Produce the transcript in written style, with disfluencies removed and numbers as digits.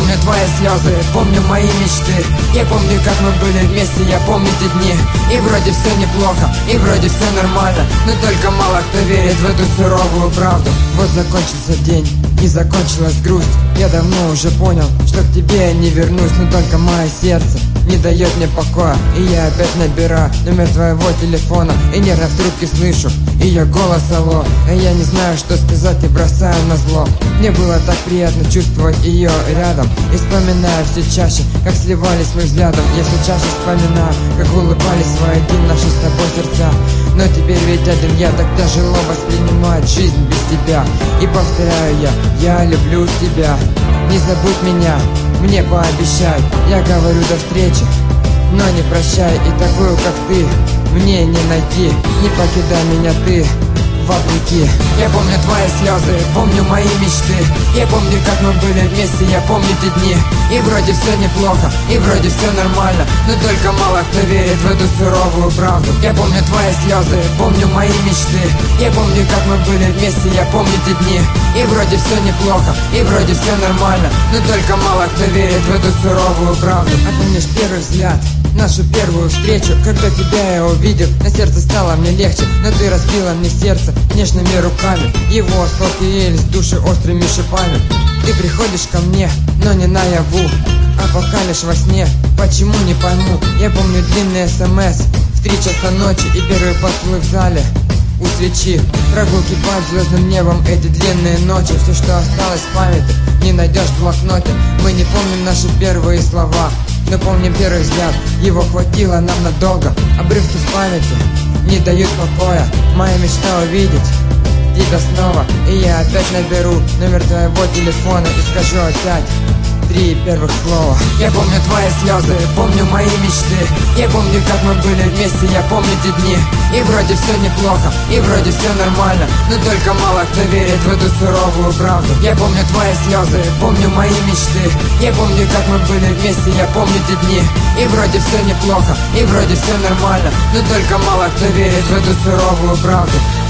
помню твои слезы, помню мои мечты. Я помню, как мы были вместе, я помню те дни. И вроде все неплохо, и вроде все нормально, но только мало кто верит в эту суровую правду. Вот закончился день, и закончилась грусть. Я давно уже понял, что к тебе я не вернусь, но только мое сердце не дает мне покоя. И я опять набираю номер твоего телефона, и нервно в трубке слышу ее голос, алло. И я не знаю, что сказать, и бросаю на зло. Мне было так приятно чувствовать ее рядом. И вспоминаю все чаще, как сливались мы взглядом. Я все чаще вспоминаю, как улыбались в один наши с тобой сердца. Но теперь ведь один я так тяжело воспринимать жизнь без тебя. И повторяю я люблю тебя. Не забудь меня, мне пообещай. Я говорю до встречи, но не прощай. И такую, как ты, мне не найти. Не покидай меня ты вопреки. Я помню твои слезы, помню мои мечты. Я помню, как мы были вместе, я помню те дни. И вроде все неплохо, и вроде все нормально, но только мало кто верит в эту суровую правду. Я помню твои слезы, помню мои мечты. Я помню, как мы были вместе, я помню те дни. И вроде все неплохо, и вроде все нормально, но только мало кто верит в эту суровую правду. А помнишь первый взгляд, нашу первую встречу? Когда тебя я увидел, на сердце стало мне легче. Но ты разбила мне сердце нежными руками. Его осколки елись души острыми шипами. Ты приходишь ко мне, но не наяву, а пока лишь во сне. Почему, не пойму. Я помню длинный СМС в 3 часа ночи и первый поцелуй в зале у свечи. Прогулки под звездным небом, эти длинные ночи. Все, что осталось в памяти, не найдешь в блокноте. Мы не помним наши первые слова, но помним первый взгляд, его хватило нам надолго. Обрывки в памяти не дают покоя. Моя мечта увидеть тебя снова. И я опять наберу номер твоего телефона и скажу опять 3 первых слова. Я помню твои слезы, помню мои мечты. Я помню, как мы были вместе, я помню те дни. И вроде все неплохо, и вроде все нормально, но только мало кто верит в эту суровую правду. Я помню твои слезы, помню мои мечты. Я помню, как мы были вместе, я помню те дни. И вроде все неплохо, и вроде все нормально, но только мало кто верит в эту суровую правду.